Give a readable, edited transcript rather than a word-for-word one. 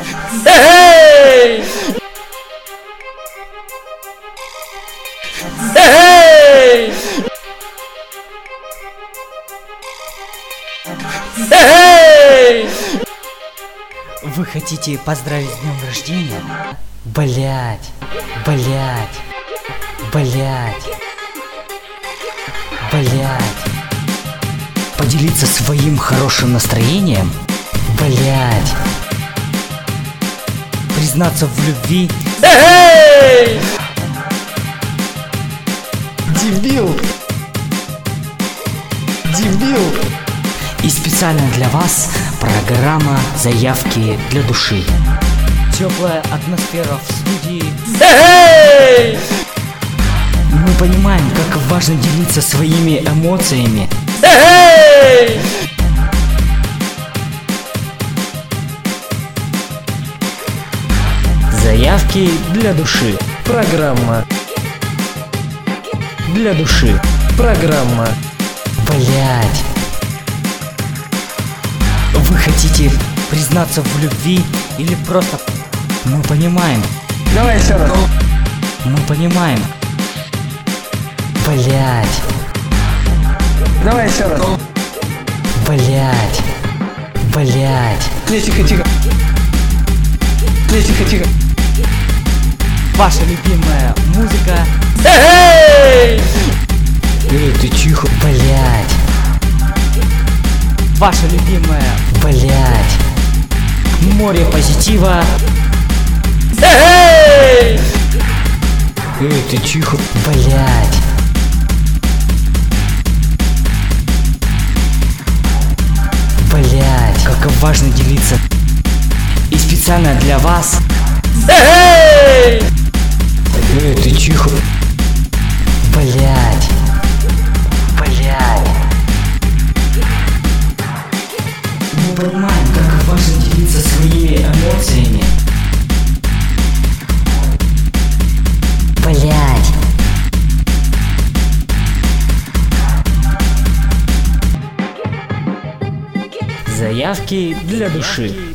Эй! Эй! Эй! Вы хотите поздравить с днем рождения? Блять, блять, блять, блять. Поделиться своим хорошим настроением? Блять. Признаться в любви? Эй! Дебил! Дебил! И специально для вас программа «Заявки для души». Теплая атмосфера в студии. Эй! Мы понимаем, как важно делиться своими эмоциями. Эй! Заявки для души. Программа. Для души. Программа. Блять. Вы хотите признаться в любви или просто... Мы понимаем. Давай еще раз. Мы понимаем. Блять. Давай еще раз. Блять. Блять. Тихо, тихо. Тихо, тихо. Ваша любимая музыка. Эй! Ты тихо. Блять. Ваша любимая. Блять. Море позитива. Эй! Ты тихо. Блять. Блять. Как важно делиться. И специально для вас. Эй! Ты тихо. Блять. Блять. Мы понимаем, как важно делиться своими эмоциями. Блять. Заявки для души.